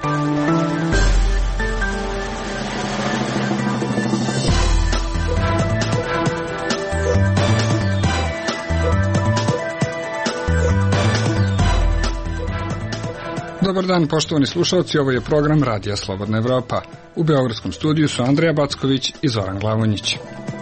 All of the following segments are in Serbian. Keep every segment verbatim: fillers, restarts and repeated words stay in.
Dobar dan, poštovani slušalci, ovo je program Radija Slobodna Evropa. U beogradskom studiju su Andreja Backović i Zoran Glavonjić.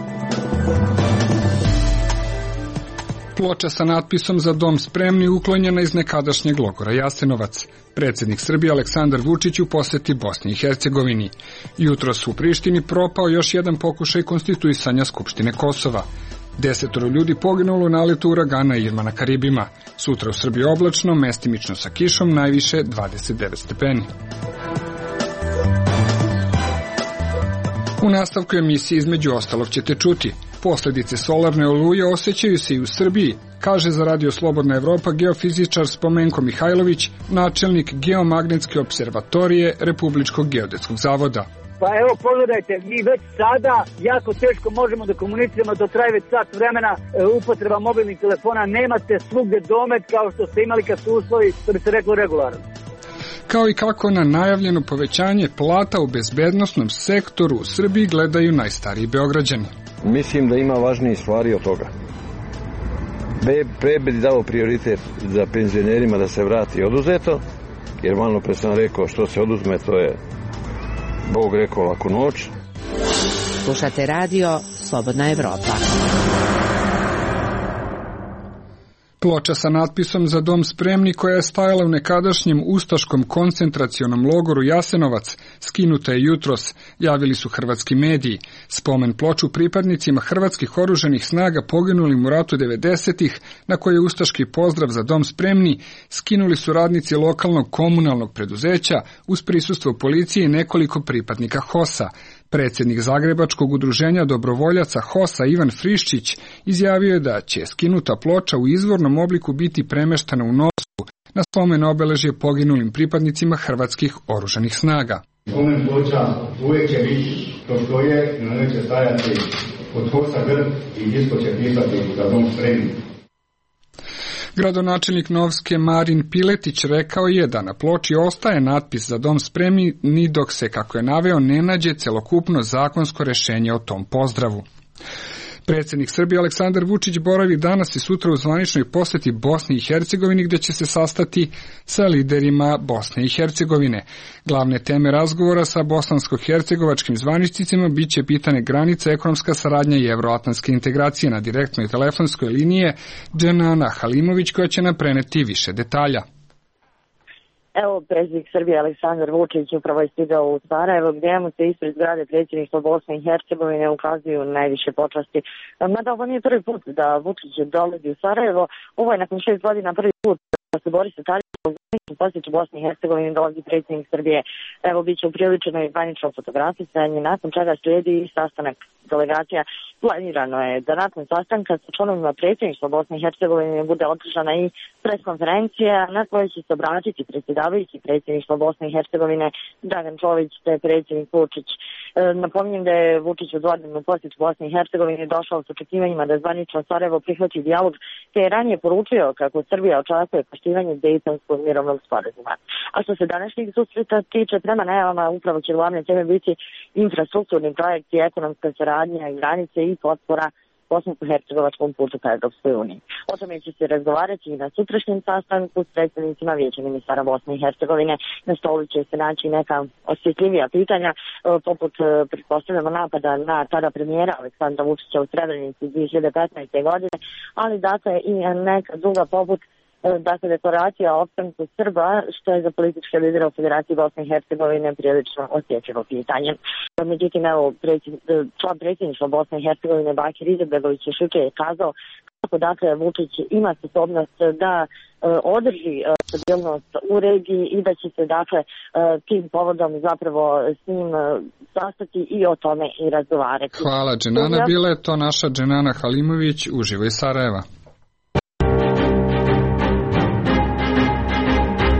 Ploča sa natpisom "Za dom spremni" uklonjena iz nekadašnjeg logora Jasenovac. Predsjednik Srbije Aleksandar Vučić u posjeti Bosni i Hercegovini. Jutros u Prištini propao još jedan pokušaj konstituisanja Skupštine Kosova. Desetoro ljudi poginulo u naletu uragana Irma na Karibima. Sutra u Srbiji oblačno, mestimično sa kišom, najviše dvadeset devet stepeni. U nastavku emisije između ostalog ćete čuti: posljedice solarne oluje osjećaju se i u Srbiji, kaže za Radio Slobodna Evropa geofizičar Spomenko Mihajlović, načelnik Geomagnetske observatorije Republičkog geodetskog zavoda. Pa evo pogledajte, mi već sada jako teško možemo da komuniciramo, to traje već sat vremena, e, upotreba mobilnih telefona, nemate svugde domet kao što ste imali kad su uslovi, što bi se reklo, regularno. Kao i kako na najavljeno povećanje plata u bezbednosnom sektoru u Srbiji gledaju najstariji Beograđani. Mislim da ima važnije stvari od toga. Pre bi dao prioritet za penzionerima da se vrati oduzeto, jer malo pre sam rekao što se oduzme, to je Bog rekao laku noć. Slušate radio Slobodna Evropa. Ploča sa natpisom "Za dom spremni", koja je stajala u nekadašnjem ustaškom koncentracionom logoru Jasenovac, skinuta je jutros, javili su hrvatski mediji. Spomen ploču pripadnicima hrvatskih oružanih snaga poginulim u ratu devedesetih, na koje je ustaški pozdrav "Za dom spremni" skinuli su radnici lokalnog komunalnog preduzeća uz prisustvo policije i nekoliko pripadnika HOS-a. Predsjednik Zagrebačkog udruženja dobrovoljaca HOS-a Ivan Friščić izjavio je da će skinuta ploča u izvornom obliku biti premeštena u Novsku na spomen obeležje poginulim pripadnicima hrvatskih oružanih snaga. Spomen ploča uvijek će biti to što je, na njoj će stajati od HOS-a grb i ispod će pisati "Za dom spremni". Gradonačelnik Novske Marin Piletić rekao je da na ploči ostaje natpis "Za dom spremni" ni dok se, kako je naveo, ne nađe celokupno zakonsko rešenje o tom pozdravu. Predsjednik Srbije Aleksandar Vučić boravi danas i sutra u zvaničnoj posjeti Bosni i Hercegovini, gdje će se sastati sa liderima Bosne i Hercegovine. Glavne teme razgovora sa bosansko-hercegovačkim zvaničnicima bit će pitanje granica, ekonomska saradnja i evroatlantske integracije. Na direktnoj telefonskoj liniji je Dženana Halimović, koja će nam preneti više detalja. Evo, predsjednik Srbije Aleksandar Vučić upravo je stigao u Sarajevo, gdje mu se ispred zgrade predsjedništva Bosne i Hercegovine ukazuju najviše počasti. Mada ovo nije prvi put da Vučić dolazi u Sarajevo, ovo je nakon šest godina prvi put da se Borisa Tadića u posjeću Bosne i Hercegovine dolazi predsjednik Srbije. Evo, bit će upriličeno i zvanično fotografisanje, nakon čega slijedi i sastanak delegacija. Planirano je da nakon sastanka sa članovima predsjedništva Bosne i Hercegovine bude održana i preskonferencija na kojoj će se obratiti predsjedavajući predsjedništva Bosne i Hercegovine Dragan Čović te predsjednik Vučić. E, napominjem da je Vučić u dvodnevnu posjetu Bosne i Hercegovine došao s očekivanjima da zvanično Sarajevo prihvati dijalog, te je ranije poručio kako Srbija očekuje poštivanje Dejtonskog mirovnog sporazuma. A što se današnjih susreta tiče, prema najavama upravo će glavne teme biti infrastrukturni projekti, ekonomska saradnja, granice i potpora bosansko-hercegovačkom putu ka Evropskoj uniji. O tome će se razgovarati i na sutrašnjem sastanku s predstavnicima Vijeća ministara Bosne i Hercegovine. Na stolu će se naći neka osjetljivija pitanja, poput pretpostavljamo napada na tada premijera Aleksandra Vučića u Srebrenici dvije hiljade petnaeste. godine, ali dakle i neka druga poput dakle deklaracija o opstanku Srba, što je za političke lidere u Federaciji Bosne i Hercegovine prilično osjetljivo pitanje. Međutim, evo, član predsjedništva Bosne i Hercegovine Bakir Izetbegović je jučer kazao kako dakle Vučić ima sposobnost da e, održi e, stabilnost u regiji i da će se dakle e, tim povodom zapravo s njim e, sastati i o tome i razgovarati. Hvala, Dženana. Bila je to naša Dženana Halimović uživo iz Sarajeva.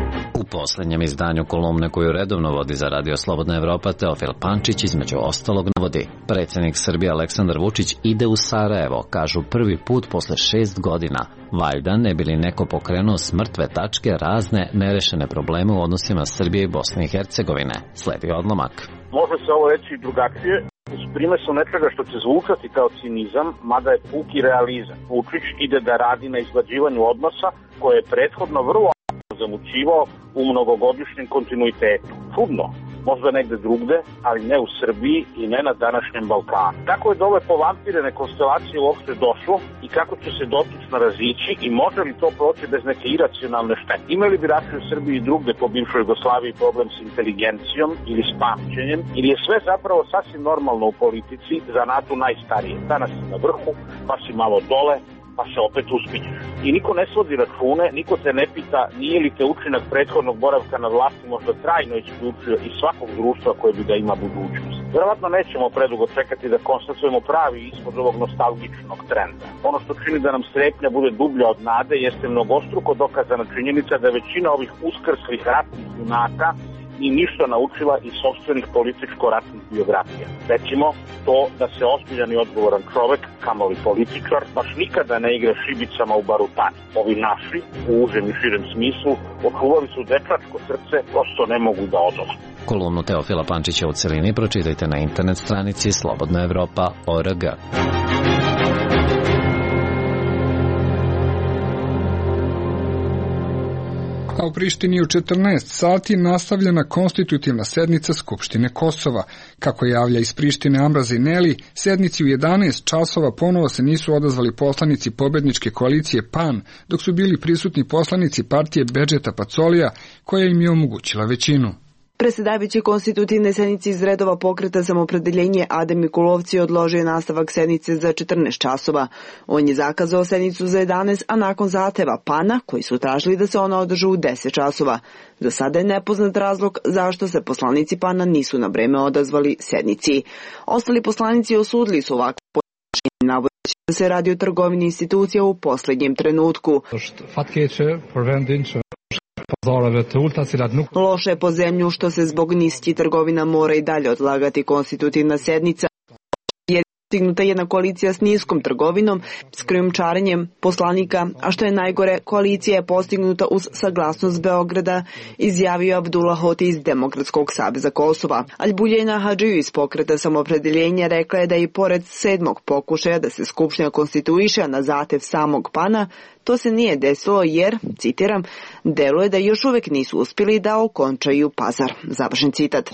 poslednjem izdanju kolumne koju redovno vodi za Radio Slobodna Evropa, Teofil Pančić između ostalog navodi: predsjednik Srbije Aleksandar Vučić ide u Sarajevo, kažu prvi put posle šest godina. Valjda ne bi li neko pokrenuo s mrtve tačke razne nerešene probleme u odnosima Srbije i Bosne i Hercegovine. Sledi odlomak. Može se ovo reći i drugačije, uz primesu nečega što će zvučati kao cinizam, mada je puki realizam. Vučić ide da radi na izglađivanju odnosa koje je prethodno vrlo zamućivao u mnogogodišnjem kontinuitetu. Čudno, možda negde drugde, ali ne u Srbiji i ne na današnjem Balkanu. Kako je do ove povampirene konstelacije uopšte došlo i kako će se dotično razići i može li to proći bez neke iracionalne štete? Imali bi raši u Srbiji i drugde po bivšoj Jugoslaviji problem s inteligencijom ili s pamćenjem, ili je sve zapravo sasvim normalno u politici za NATO najstarije. Danas si na vrhu, pa si malo dole, pa se opet uspinješ. I niko ne svodi račune, niko te ne pita nije li te učinak prethodnog boravka na vlasti možda trajno isključio iz svakog društva koje bi da ima budućnost. Verovatno nećemo predugo čekati da konstatujemo pravi ishod ovog nostalgičnog trenda. Ono što čini da nam strepnja bude dublja od nade jeste mnogostruko dokazana činjenica da većina ovih uskrslih ratnih junaka i ništa naučila iz sopstvenih političko-ratnih biografija. Recimo, to da se ozbiljan i odgovoran čovek, kamoli političar, baš nikada ne igra šibicama u barutani. Ovi naši, u užem i širem smislu, očuvali su dečačko srce, prosto ne mogu da odolu. Kolumnu Teofila Pančića u celini pročitajte na internet stranici slobodna evropa tačka org. A u Prištini u četrnaest sati nastavljena konstitutivna sednica Skupštine Kosova. Kako javlja iz Prištine Amra Zineli, sednici u jedanaest časova ponovo se nisu odazvali poslanici pobedničke koalicije PAN, dok su bili prisutni poslanici partije Bedžeta Pacolija, koja im je omogućila većinu. Predsjedavajući konstitutivne sednice iz redova pokreta Samopredeljenje Adem Mikulovci odložio nastavak sednice za četrnaest časova. On je zakazao sednicu za jedanaest, a nakon zahteva PAN-a, koji su tražili da se ona održi u deset časova. Za sada je nepoznat razlog zašto se poslanici PAN-a nisu na vreme odazvali sednici. Ostali poslanici osudili su ovakvo ponašanje, navodeći da se radi o trgovini institucija u posljednjem trenutku. Loše je po zemlju što se zbog niskih trgovina mora i dalje odlagati konstitutivna sednica, jer je postignuta jedna koalicija s niskom trgovinom, s krijumčarenjem poslanika, a što je najgore, koalicija je postignuta uz saglasnost Beograda, izjavio Abdullah Hoti iz Demokratskog saveza Kosova. Albuljena Hadžiju iz pokreta Samopredeljenja rekla je da i pored sedmog pokušaja da se Skupština konstituiše na zahtev samog PAN-a, to se nije desilo jer, citiram, deluje da još uvek nisu uspjeli da okončaju pazar. Završen citat.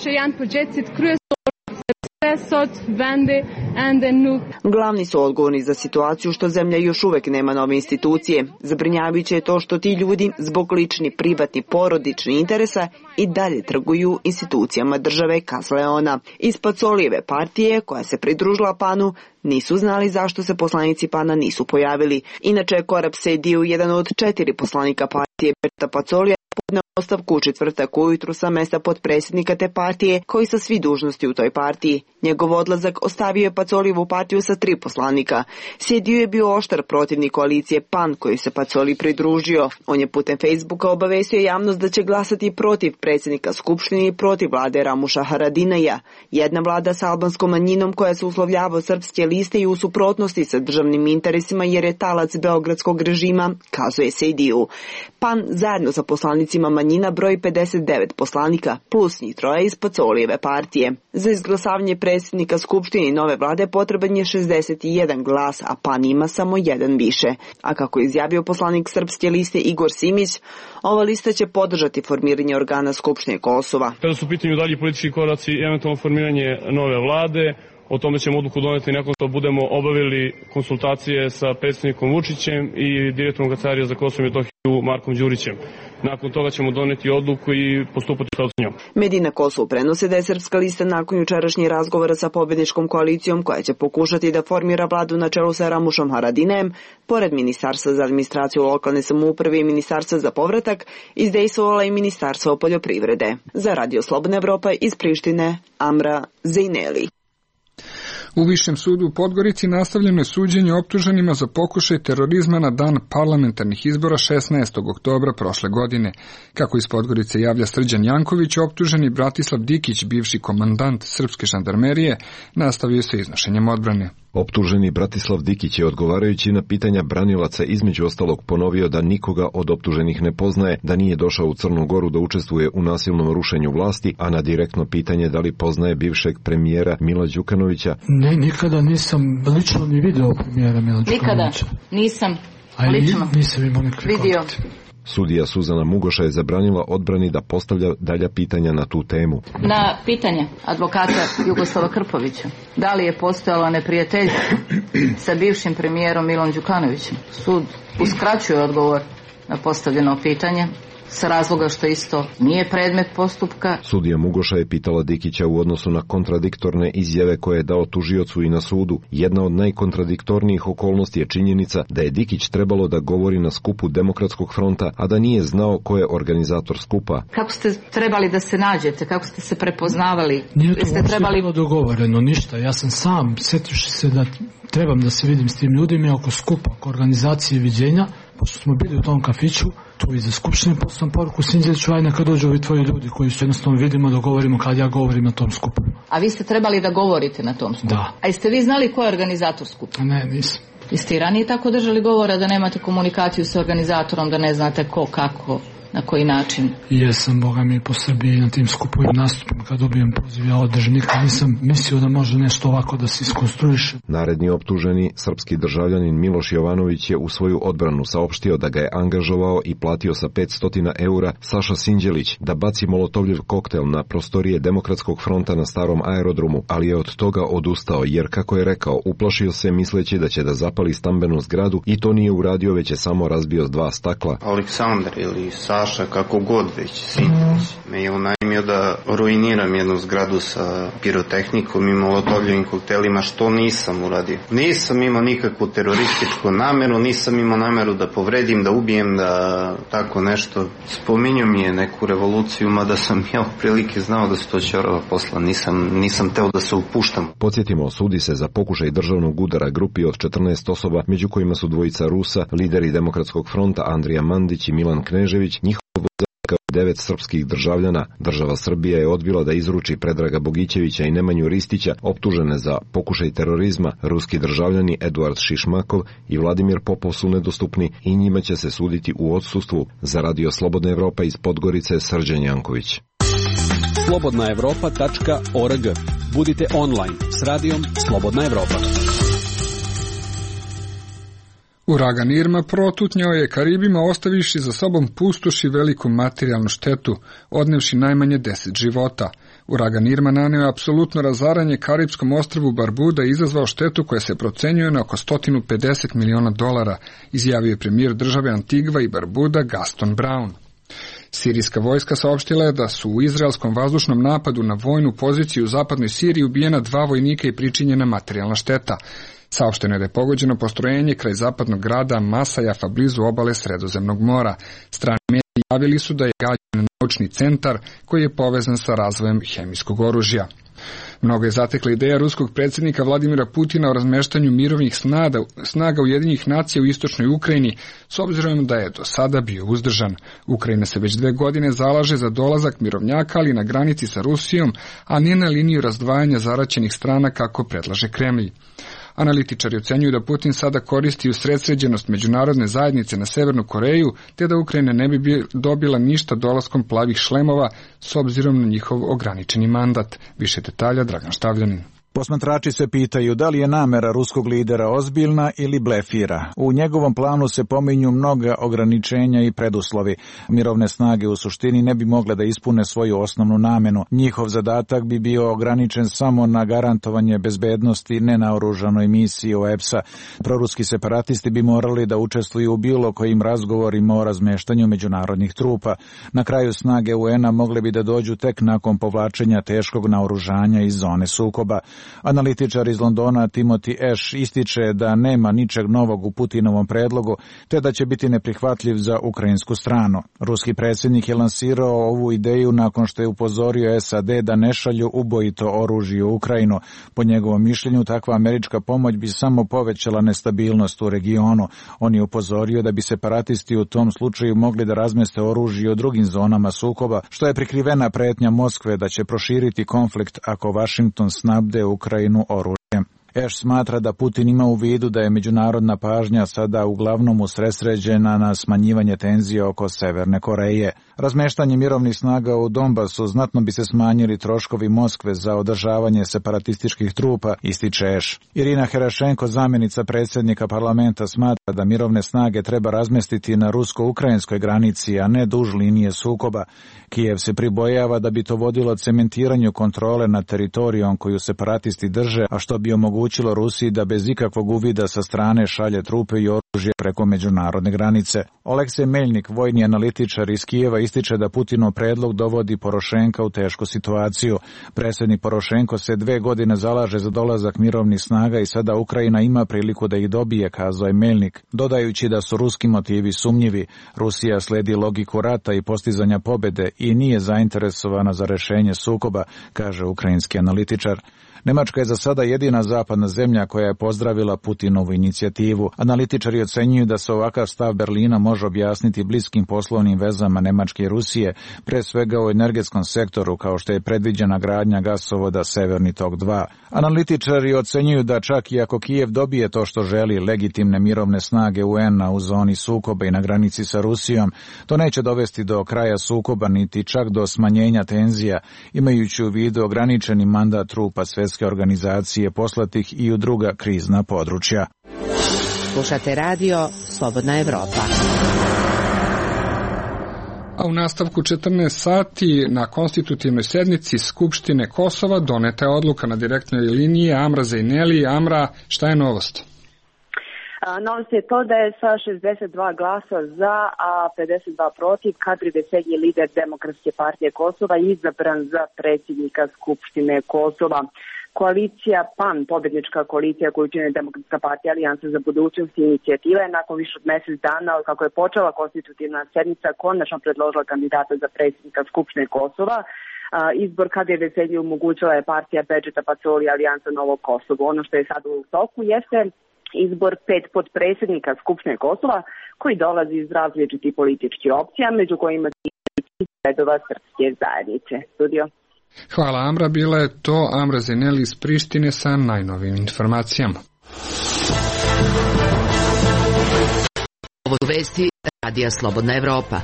Glavni su odgovorni za situaciju što zemlja još uvek nema nove institucije. Zabrinjavajuće je to što ti ljudi zbog lični, privatni, porodični interesa i dalje trguju institucijama države, kazala je ona. Iz Pacolijeve partije, koja se pridružila PAN-u, nisu znali zašto se poslanici PAN-a nisu pojavili. Inače je Korab Sejdiju, jedan od četiri poslanika partije Bedžeta Pacolija, podneo ostavku u četvrtak ujutru sa mesta potpredsjednika te partije, koji sa svi dužnosti u toj partiji. Njegov odlazak ostavio je Pacolijevu partiju sa tri poslanika. Sejdiju je bio oštar protivnik koalicije PAN, koji se Pacoli pridružio. On je putem Facebooka obavestio javnost da će glasati protiv predsjednika Skupštine i protiv vlade Ramuša Haradinaja. Jedna vlada sa albanskom manjinom koja se uslovljava od srpske liste i u suprotnosti sa državnim interesima jer je talac beogradskog režima, kazuje Sejdiju. PAN zajedno sa poslanicima manjina broji pedeset devet poslanika, plus njih troje iz Pacolijeve partije. Za izglasavanje predsjednika Skupštine i nove vlade potreban je šezdeset jedan glas, a PAN ima samo jedan više. A kako je izjavio poslanik srpske liste Igor Simić, ova lista će podržati formiranje organa Skupštine Kosova. Kada su u pitanju dalji politički koraci i eventualno formiranje nove vlade, o tome ćemo odluku doneti nakon što budemo obavili konsultacije sa predsjednikom Vučićem i direktorom Kancelarije za Kosovo i Metohiju Markom Đurićem. Nakon toga ćemo doneti odluku i postupati sa njom. Mediji na Kosovu prenose da je srpska lista nakon jučerašnjih razgovora sa pobedničkom koalicijom koja će pokušati da formira vladu na čelu sa Ramušom Haradinajem, pored Ministarstva za administraciju lokalne samouprave i Ministarstva za povratak, izdejstvovala i Ministarstvo poljoprivrede. Za Radio Slobodna Evropa iz Prištine, Amra Zejneli. U Višem sudu u Podgorici nastavljeno je suđenje optuženima za pokušaj terorizma na dan parlamentarnih izbora šesnaestog oktobra prošle godine. Kako iz Podgorice javlja Srđan Janković, optuženi Bratislav Dikić, bivši komandant srpske žandarmerije, nastavio se iznošenjem odbrane. Optuženi Bratislav Dikić je odgovarajući na pitanja branilaca između ostalog ponovio da nikoga od optuženih ne poznaje, da nije došao u Crnu Goru da učestvuje u nasilnom rušenju vlasti, a na direktno pitanje da li poznaje bivšeg premijera Mila Đukanovića. Ne, nikada nisam lično ni video premijera Mila Đukanovića. Nikada nisam a lično nisam imao nikakve vidio. Sudija Suzana Mugoša je zabranila odbrani da postavlja dalja pitanja na tu temu. Na pitanje advokata Jugoslava Krpovića, da li je postojalo neprijateljstvo sa bivšim premijerom Milom Đukanovićem, sud uskraćuje odgovor na postavljeno pitanje sa razloga što isto nije predmet postupka. Sudija Mugoša je pitala Dikića u odnosu na kontradiktorne izjave koje je dao tužiocu i na sudu. Jedna od najkontradiktornijih okolnosti je činjenica da je Dikić trebalo da govori na skupu Demokratskog fronta, a da nije znao ko je organizator skupa. Kako ste trebali da se nađete, kako ste se prepoznavali? Nije to ste trebali... bilo dogovoreno, ništa. Ja sam sam, sjetivši se da trebam da se vidim s tim ljudima oko skupa, oko organizacije viđenja, pošto smo bili u tom kafiću, tu iza skupštine, pošto sam poruku Sinđeliću, aj neka dođu ovi tvoji ljudi koji su jednostavno vidimo, dogovorimo kad ja govorim na tom skupu. A vi ste trebali da govorite na tom skupu? Da. A jeste vi znali ko je organizator skupa? Ne, nisam. Jeste i ranije tako držali govora da nemate komunikaciju sa organizatorom, da ne znate ko, kako, na koji način? I jesam, Boga mi, po Srbiji na tim skupovim nastupima kad dobijem poziv, ja održim, nikad nisam mislio da može nešto ovako da se iskonstruiše. Naredni optuženi, srpski državljanin Miloš Jovanović, je u svoju odbranu saopštio da ga je angažovao i platio sa petsto eura Saša Sinđelić da baci molotovljev koktel na prostorije Demokratskog fronta na starom aerodromu, ali je od toga odustao jer, kako je rekao, uplašio se misleći da će da zapali stambenu zgradu i to nije uradio, već je samo razbio dva stakla. Aleksandar ili Saša, kako god već, Sinđelić, me je unajmio da ruiniram jednu zgradu sa pirotehnikom i molotovljivim koktelima, što nisam uradio. Nisam imao nikakvu terorističku nameru, nisam imao nameru da povredim, da ubijem, da tako nešto. Spominjao mi je neku revoluciju, mada sam ja u prilike znao da su to ćorava posla, nisam, nisam teo da se upuštam. Podsjetimo, sudi se za pokušaj državnog udara grupi od četrnaest osoba, među kojima su dvojica Rusa, lideri Demokratskog fronta Andrija Mandić i Milan Knežević, njihov kao devet srpskih državljana. Država Srbija je odbila da izruči Predraga Bogićevića i Nemanju Ristića, optužene za pokušaj terorizma. Ruski državljani Eduard Šišmakov i Vladimir Popov su nedostupni i njima će se suditi u odsustvu. Za Radio Slobodna Evropa iz Podgorice, Srđan Janković. slobodna evropa tačka org. Budite online s radijom Slobodna Evropa. Uragan Irma protutnjao je Karibima ostavivši za sobom pustoš i veliku materijalnu štetu, odnevši najmanje deset života. Uragan Irma naneo je apsolutno razaranje karibskom ostrvu Barbuda i izazvao štetu koja se procenjuje na oko sto pedeset miliona dolara, izjavio je premijer države Antigva i Barbuda Gaston Brown. Sirijska vojska saopštila je da su u izraelskom vazdušnom napadu na vojnu poziciju u zapadnoj Siriji ubijena dva vojnika i pričinjena materijalna šteta. Saopšteno je da je pogođeno postrojenje kraj zapadnog grada Masajafa blizu obale Sredozemnog mora. Strani mediji javili su da je gađan naučni centar koji je povezan sa razvojem hemijskog oružja. Mnogo je zatekla ideja ruskog predsjednika Vladimira Putina o razmeštanju mirovnih snaga, snaga Ujedinjenih nacija u istočnoj Ukrajini, s obzirom da je do sada bio uzdržan. Ukrajina se već dve godine zalaže za dolazak mirovnjaka, ali na granici sa Rusijom, a ne na liniju razdvajanja zaraćenih strana kako predlaže Kremlj. Analitičari ocenjuju da Putin sada koristi usredsređenost međunarodne zajednice na Severnu Koreju, te da Ukrajina ne bi dobila ništa dolaskom plavih šlemova s obzirom na njihov ograničeni mandat. Više detalja Dragan Štavljanin. Posmatrači se pitaju da li je namera ruskog lidera ozbiljna ili blefira. U njegovom planu se pominju mnoga ograničenja i preduslovi. Mirovne snage u suštini ne bi mogle da ispune svoju osnovnu namenu. Njihov zadatak bi bio ograničen samo na garantovanje bezbednosti nenaoružanoj misiji O E P S-a. Proruski separatisti bi morali da učestvuju u bilo kojim razgovorima o razmeštanju međunarodnih trupa. Na kraju snage U N-a mogle bi da dođu tek nakon povlačenja teškog naoružanja iz zone sukoba. Analitičar iz Londona Timothy Ash ističe da nema ničeg novog u Putinovom predlogu, te da će biti neprihvatljiv za ukrajinsku stranu. Ruski predsjednik je lansirao ovu ideju nakon što je upozorio S A D da ne šalju ubojito oružje u Ukrajinu. Po njegovom mišljenju, takva američka pomoć bi samo povećala nestabilnost u regionu. On je upozorio da bi separatisti u tom slučaju mogli da razmeste oružje u drugim zonama sukoba, što je prikrivena pretnja Moskve da će proširiti konflikt ako Vašington snabde Ukrajinu oružjem. Eš smatra da Putin ima u vidu da je međunarodna pažnja sada uglavnom usredsređena na smanjivanje tenzije oko Severne Koreje. Razmeštanje mirovnih snaga u Donbasu znatno bi se smanjili troškovi Moskve za održavanje separatističkih trupa, ističe Eš. Irina Herašenko, zamjenica predsjednika parlamenta, smatra da mirovne snage treba razmestiti na rusko-ukrajinskoj granici, a ne duž linije sukoba. Kijev se pribojava da bi to vodilo cementiranju kontrole nad teritorijom koju separatisti drže, a što bi omogućilo Rusiji da bez ikakvog uvida sa strane šalje trupe i oružje preko međunarodne granice. Oleksij Meljnik, vojni analitičar iz Kijeva, ističe da Putinov predlog dovodi Porošenka u tešku situaciju. Predsjednik Porošenko se dve godine zalaže za dolazak mirovnih snaga i sada Ukrajina ima priliku da ih dobije, kazao je Meljnik, dodajući da su ruski motivi sumnjivi. Rusija sledi logiku rata i postizanja pobjede i nije zainteresovana za rešenje sukoba, kaže ukrajinski analitičar. Nemačka je za sada jedina zapadna zemlja koja je pozdravila Putinovu inicijativu. Analitičari ocenjuju da se ovakav stav Berlina može objasniti bliskim poslovnim vezama Nemačke i Rusije, pre svega u energetskom sektoru, kao što je predviđena gradnja gasovoda Severni tok dva. Analitičari ocenjuju da čak i ako Kijev dobije to što želi, legitimne mirovne snage U N-a u zoni sukoba i na granici sa Rusijom, to neće dovesti do kraja sukoba niti čak do smanjenja tenzija, imajući u vidu ograničeni mandat trupa Svjetske organizacije poslatih i u druga krizna područja. Slušate radio Slobodna Evropa. A u nastavku četrnaest sati na konstitutivnoj sednici Skupštine Kosova doneta je odluka na direktnoj liniji Amra Zejneli. Amra, šta je novost? Novost je to da je sa šezdeset dva glasa za, a pedeset dva protiv, Kadri Beselji, lider Demokratske partije Kosova, izabran za predsjednika Skupštine Kosova. Koalicija P A N, pobjednička koalicija koju čine Demokratska partija, Alijansa za budućnost i inicijativa, je nakon više od mjesec dana od kako je počela konstitutivna sednica konačno predložila kandidata za predsjednika Skupštine Kosova. Izbor Kadri Beselji omogućila je partija Bedžeta Pacoli, Alijansa Novo Kosovo. Ono što je sad u toku jeste izbor pet potpredsjednika Skupštine Kosova koji dolazi iz različitih političkih opcija, među kojima iz redova srpske zajednice. Studio. Hvala Amra, bila je to Amra Zeneli iz Prištine sa najnovim informacijama. Ovo su vesti Radija Slobodna Evropa.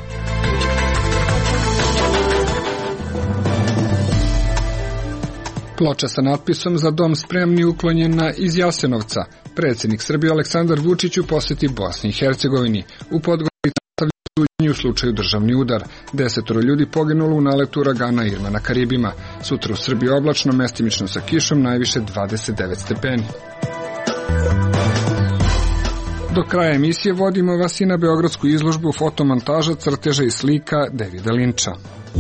Ploča sa natpisom "Za dom spremni" uklonjena iz Jasenovca. Predsjednik Srbije Aleksandar Vučić u posjeti Bosni i Hercegovini. U Podgorici u slučaju državni udar. Desetoro ljudi poginulo u naletu uragana Irma na Karibima. Sutra u Srbiji oblačno, mestimično sa kišom, najviše dvadeset devet stepeni. Do kraja emisije vodimo vas i na beogradsku izložbu fotomontaža, crteža i slika Davida Linča.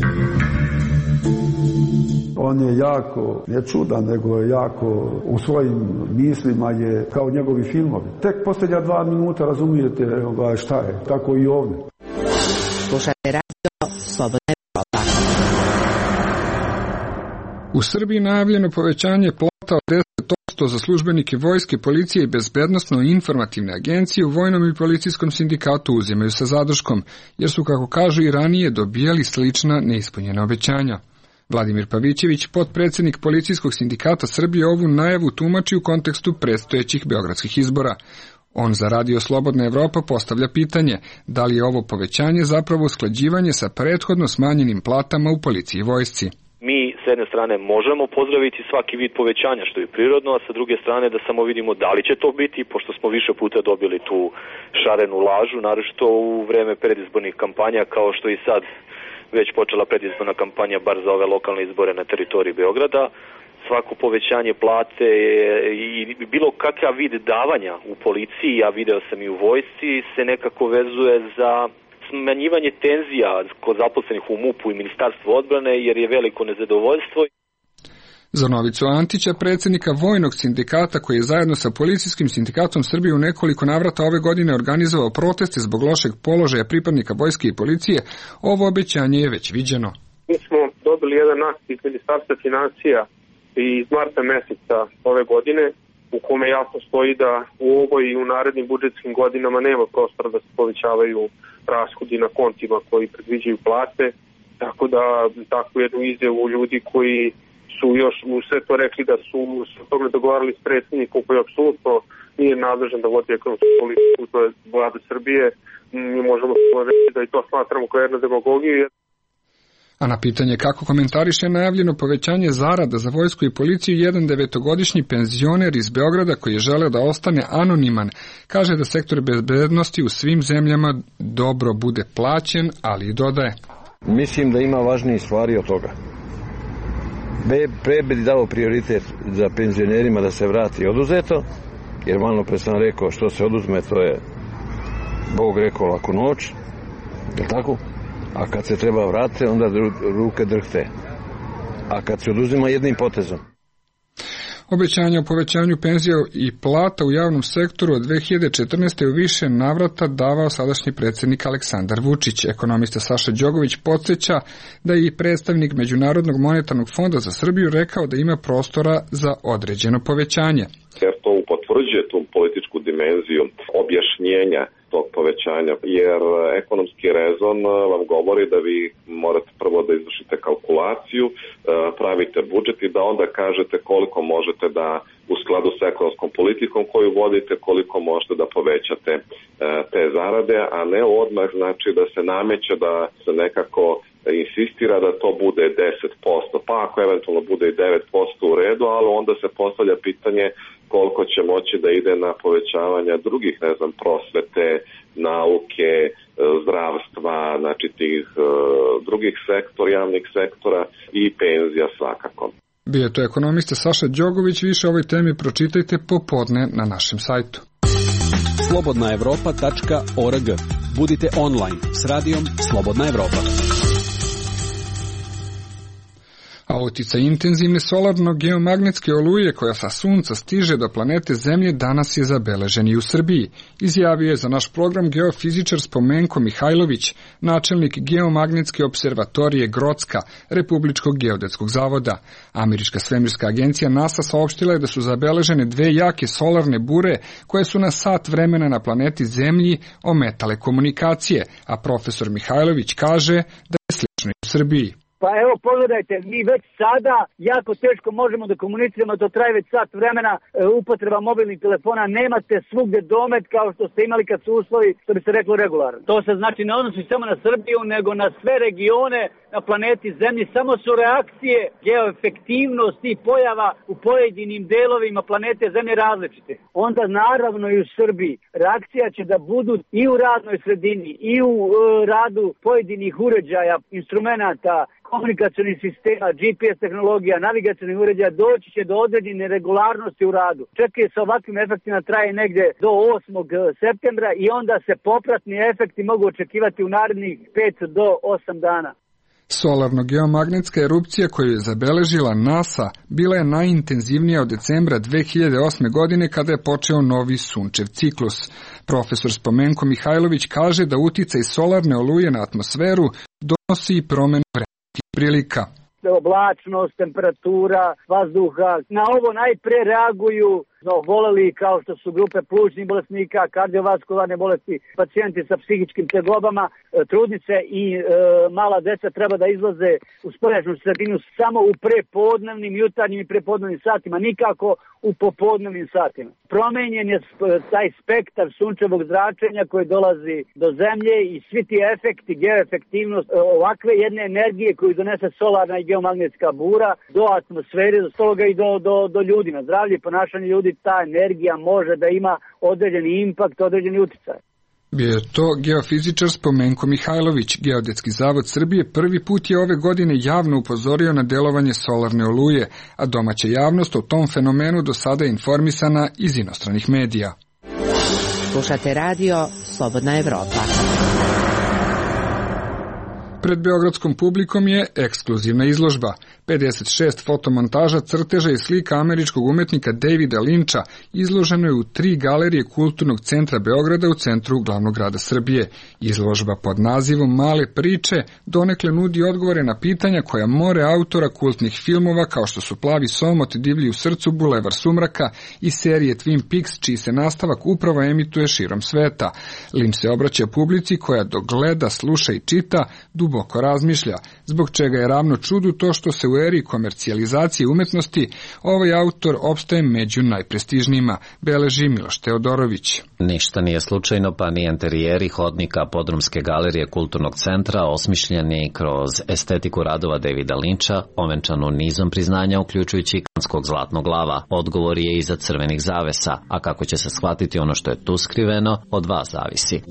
On je jako, ne čudan, nego je jako, u svojim mislima je kao njegovi filmovi. Tek posljednja dva minuta razumijete šta je, tako i ovdje. Slušajte radio Slobodna Evropa. U Srbiji najavljeno povećanje plata od deset posto za službenike vojske, policije i bezbednosno-informativne agencije u vojnom i policijskom sindikatu uzimaju sa zadrškom, jer su, kako kažu, i ranije dobijali slična neispunjena obećanja. Vladimir Pavićević, potpredsjednik Policijskog sindikata Srbije, ovu najavu tumači u kontekstu predstojećih beogradskih izbora. On za Radio Slobodna Evropa postavlja pitanje da li je ovo povećanje zapravo usklađivanje sa prethodno smanjenim platama u policiji i vojsci. Mi s jedne strane možemo pozdraviti svaki vid povećanja, što je prirodno, a sa druge strane da samo vidimo da li će to biti, pošto smo više puta dobili tu šarenu lažu, naročito u vreme predizbornih kampanja, kao što i sad već počela predizborna kampanja bar za ove lokalne izbore na teritoriji Beograda. Svako povećanje plate i bilo kakav vid davanja u policiji, ja video sam i u vojsci, se nekako vezuje za smanjivanje tenzija kod zaposlenih u M U P-u i Ministarstvu odbrane, jer je veliko nezadovoljstvo. Za Novicu Antića, predsjednika Vojnog sindikata koji je zajedno sa Policijskim sindikatom Srbije u nekoliko navrata ove godine organizovao proteste zbog lošeg položaja pripadnika vojske i policije, ovo obećanje je već viđeno. Mi smo dobili jedan akt iz Ministarstva financija iz marta meseca ove godine u kome jasno stoji da u ovoj i u narednim budžetskim godinama nema prostora da se povećavaju rashodi na kontima koji predviđaju plate, tako da takvu jednu izjavu ljudi koji su još u sve to rekli da su se toga dogovarali s predsjednikom koji apsolutno nije nadležan da vodi ekonomsku politiku, to je vlada Srbije, mi možemo reći da i to smatramo kao jedna demagogija. A na pitanje kako komentariše najavljeno povećanje zarada za vojsku i policiju, jedan devetogodišnji penzioner iz Beograda koji je želeo da ostane anoniman, kaže da sektor bezbednosti u svim zemljama dobro bude plaćen, ali i dodaje. Mislim da ima važnije stvari od toga. Be, pre bi dao prioritet za penzionerima da se vrati oduzeto, jer malo pre sam rekao što se oduzme, to je Bog rekao laku noć, je tako? A kad se treba vratiti, onda ruke drhte. A kad se oduzima jednim potezom. Obećanje o povećanju penzija i plata u javnom sektoru od dve hiljade četrnaeste. u više navrata davao sadašnji predsjednik Aleksandar Vučić. Ekonomista Saša Đogović podsjeća da je i predstavnik Međunarodnog monetarnog fonda za Srbiju rekao da ima prostora za određeno povećanje. Jer to potvrđuje tu političku dimenziju objašnjenja tog povećanja, jer ekonomski rezon vam govori da vi morate prvo da izvršite kalkulaciju, pravite budžet i da onda kažete koliko možete da u skladu sa ekonomskom politikom koju vodite, koliko možete da povećate te zarade, a ne odmah znači da se nameće da se nekako insistira da to bude deset posto, pa ako eventualno bude i devet posto u redu, ali onda se postavlja pitanje koliko će moći da ide na povećavanja drugih, ne znam, prosvete, nauke, zdravstva, znači tih uh, drugih sektora, javnih sektora i penzija svakako. Bio je to ekonomista Saša Đogović, više o ovoj temi pročitajte popodne na našem sajtu. slobodna evropa tačka org. Budite online s radijom Slobodna Evropa. A uticaj intenzivne solarno-geomagnetske oluje koja sa sunca stiže do planete Zemlje danas je zabeležen i u Srbiji, izjavio je za naš program geofizičar Spomenko Mihajlović, načelnik geomagnetske observatorije Grocka, Republičkog geodetskog zavoda. Američka svemirska agencija NASA saopštila je da su zabeležene dve jake solarne bure koje su na sat vremena na planeti Zemlji ometale komunikacije, a profesor Mihajlović kaže da je slično i u Srbiji. Pa evo pogledajte, mi već sada jako teško možemo da komuniciramo, to traje već sat vremena, e, upotreba mobilnih telefona, nemate svugde domet kao što ste imali kad su uslovi, što bi se reklo, regularno. To se znači ne odnosi samo na Srbiju, nego na sve regione na planeti Zemlji, samo su reakcije, geoefektivnost i pojava u pojedinim delovima planete Zemlje različite. Onda naravno i u Srbiji reakcija će da budu i u radnoj sredini, i u e, radu pojedinih uređaja, instrumenata, komunikacionih sistema, G P S tehnologija, navigacionih uređaja, doći će do određene regularnosti u radu. Čekaj sa ovakvim efektima traje negde do osmog septembra i onda se popratni efekti mogu očekivati u narednih pet do osam dana. Solarno-geomagnetska erupcija koju je zabeležila NASA bila je najintenzivnija od decembra dve hiljade osme. godine kada je počeo novi sunčev ciklus. Profesor Spomenko Mihajlović kaže da uticaj solarne oluje na atmosferu donosi i promenu vremenskih prilika. Oblačnost, temperatura vazduha, na ovo najpre reaguju no, boleli kao što su grupe plućnih bolesnika, kardiovaskularne bolesti, pacijenti sa psihičkim tegobama, trudnice i e, mala deca treba da izlaze u spoljašnju sredinu samo u prepodnevnim, jutarnjim i prepodnevnim satima, nikako u popodnevnim satima. Promenjen je taj spektar sunčevog zračenja koji dolazi do zemlje i svi ti efekti, geoefektivnost, ovakve jedne energije koju donese solarna i geomagnetska bura do atmosfere, do toga i do, do, do ljudi, na zdravlje i ponašanje ljudi, ta energija može da ima određeni impakt, određeni uticaj. Bio je to geofizičar Spomenko Mihajlović. Geodetski zavod Srbije prvi put je ove godine javno upozorio na delovanje solarne oluje, a domaća javnost o tom fenomenu do sada je informisana iz inostranih medija. Slušate radio Slobodna Evropa. Pred beogradskom publikom je ekskluzivna izložba. pedeset šest fotomontaža, crteža i slika američkog umetnika Davida Lyncha izloženo je u tri galerije Kulturnog centra Beograda u centru glavnog grada Srbije. Izložba pod nazivom Male priče donekle nudi odgovore na pitanja koja more autora kultnih filmova kao što su Plavi somot, Divlji u srcu, Bulevar sumraka i serije Twin Peaks, čiji se nastavak upravo emituje širom sveta. Lynch se obraća publici koja dok gleda, sluša i čita, duboko razmišlja, zbog čega je ravno čudu to što se u eri komercijalizacije umetnosti ovaj autor opstaje među najprestižnijima, beleži Miloš Teodorović. Ništa nije slučajno, pa ni enterijeri hodnika Podrumske galerije Kulturnog centra osmišljeni kroz estetiku radova Davida Lyncha, ovenčanu nizom priznanja uključujući i Kanskog zlatnog lava. Odgovor je iza crvenih zavesa, a kako će se shvatiti ono što je tu skriveno, od vas zavisi,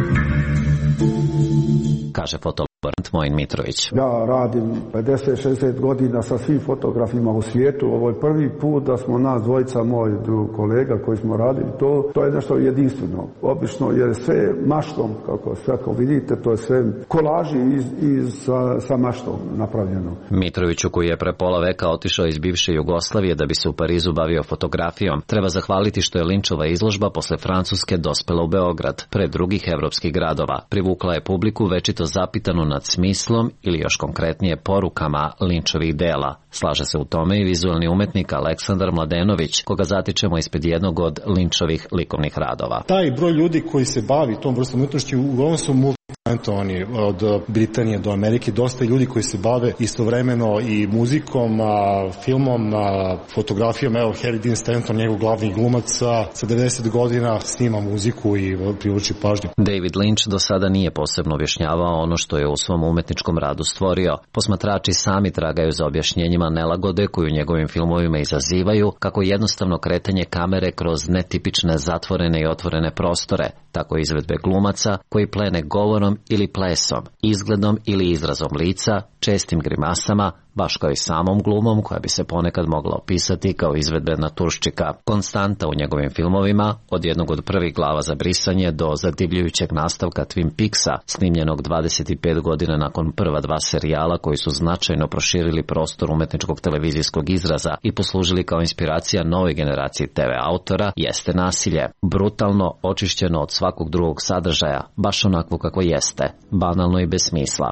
kaže fotolaborant Vojin Mitrović. Ja radim pedeset šezdeset godina sa svim fotografima u svijetu. Ovo je prvi put da smo nas dvojica, moj kolega koji smo radili to. To je nešto jedinstveno. Obično je sve maštom, kako sve ako vidite, to je sve kolaži iz, iz, sa, sa maštom napravljeno. Mitroviću, koji je pre pola veka otišao iz bivše Jugoslavije da bi se u Parizu bavio fotografijom, treba zahvaliti što je Lynchova izložba posle Francuske dospela u Beograd, pre drugih evropskih gradova. Privukla je publiku večito zapitanu nad smislom ili još konkretnije porukama Lynčovih dela. Slaže se u tome i vizualni umetnik Aleksandar Mladenović, koga zatičemo ispred jednog od Lynčovih likovnih radova. Taj broj ljudi koji se bavi tom vrstom umetnosti uglavnom su multitalentovaní, od Britanije do Amerike, dosta ljudi koji se bave istovremeno i muzikom, a, filmom, a, fotografijom. Evo, Harry Dean Stanton, njegov glavni glumac, sa devedeset godina snima muziku i privuči pažnju. David Lynch do sada nije posebno objašnjavao ono što je u svom umetničkom radu stvorio. Posmatrači sami tragaju za objašnjenjima nelagode koju u njegovim filmovima izazivaju, kako jednostavno kretanje kamere kroz netipične zatvorene i otvorene prostore, tako izvedbe glumaca koji plene govorom ili plesom, izgledom ili izrazom lica, čestim grimasama, baš kao i samom glumom koja bi se ponekad mogla opisati kao izvedbe naturščika. Konstanta u njegovim filmovima, od jednog od prvih glava za brisanje do zadivljujućeg nastavka Twin Peaksa, snimljenog dvadeset pet godina nakon prva dva serijala koji su značajno proširili prostor umetničkog televizijskog izraza i poslužili kao inspiracija novoj generaciji te ve autora, jeste nasilje. Brutalno, očišćeno od svakog drugog sadržaja, baš onako kako jeste, banalno i bez smisla.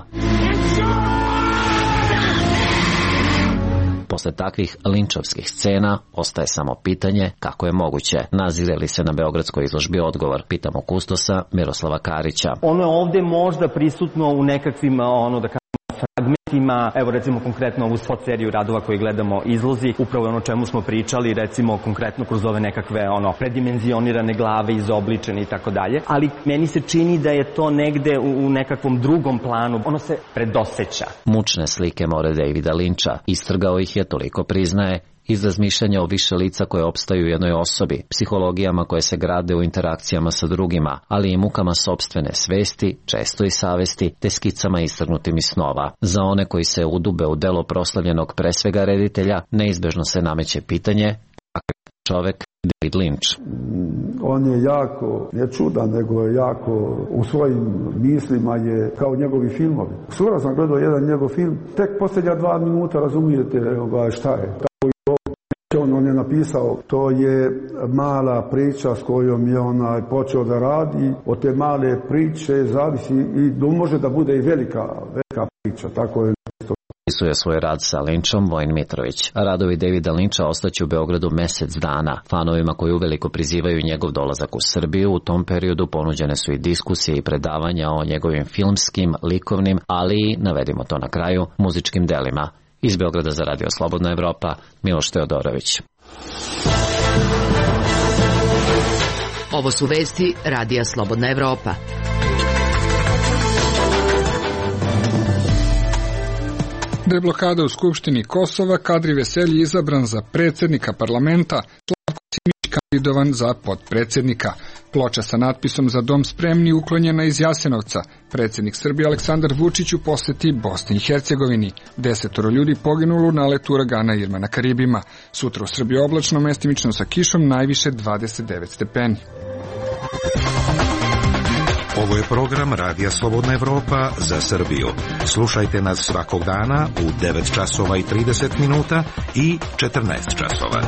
Posle takvih linčovskih scena ostaje samo pitanje kako je moguće. Nazire li se na beogradskoj izložbi odgovor? Pitamo kustosa Miroslava Karića. Ono je ovde možda prisutno u nekakvim, ono da kažemo, fragmentima, evo recimo konkretno ovu spot seriju radova koje gledamo izlozi, upravo ono o čemu smo pričali, recimo konkretno kroz ove nekakve ono predimenzionirane glave, izobličene i tako dalje, ali meni se čini da je to negde u, u nekakvom drugom planu, ono se predoseća. Mučne slike more Davida Lyncha, istrgao ih je, toliko priznaje, iz razmišljanja o više lica koje opstaju u jednoj osobi, psihologijama koje se grade u interakcijama sa drugima, ali i mukama sopstvene svesti, često i savesti, te skicama istrgnutim iz snova. Za one koji se udube u delo proslavljenog pre svega reditelja, neizbežno se nameće pitanje kako je čovek David Lynch. On je jako, ne čudan, nego je jako u svojim mislima je kao njegovi filmovi. Skoro sam gledao jedan njegov film, tek posljednja dva minuta razumijete šta je. On, on je napisao, to je mala priča s kojom je onaj počeo da radi. Od te male priče zavisi i može da bude i velika, velika priča. Tako je. Pisuje svoj rad sa Lynchom Vojin Mitrović. Radovi Davida Lyncha ostaće u Beogradu mesec dana. Fanovima koji uveliko prizivaju njegov dolazak u Srbiju, u tom periodu ponuđene su i diskusije i predavanja o njegovim filmskim, likovnim, ali i, navedimo to na kraju, muzičkim delima. Iz Beograda za Radio Slobodna Evropa, Miloš Teodorović. Ovo su vesti Radija Slobodna Evropa. Deblokada u Skupštini Kosova, Kadri Veselji izabran za predsjednika parlamenta, Slavko Simić kandidovan za potpredsjednika. Ploča sa natpisom Za dom spremni uklonjena iz Jasenovca. Predsjednik Srbije Aleksandar Vučić u poseti Bosni i Hercegovini. Desetoro ljudi poginulo u naletu uragana Irma na Karibima. Sutra u Srbiji oblačno, mestimično sa kišom, najviše dvadeset devet stepeni. Ovo je program Radija Slobodna Evropa za Srbiju. Slušajte nas svakog dana u devet časova i trideset minuta i četrnaest časova.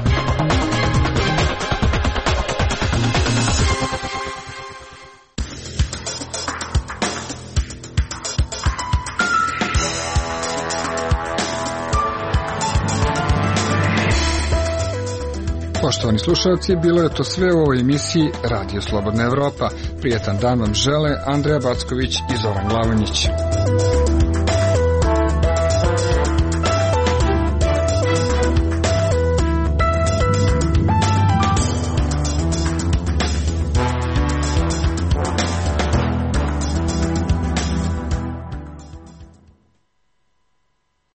Poštovani slušalci, bilo je to sve u ovoj emisiji Radio Slobodna Evropa. Prijetan dan vam žele Andreja Backović i Zoran Glavonjić.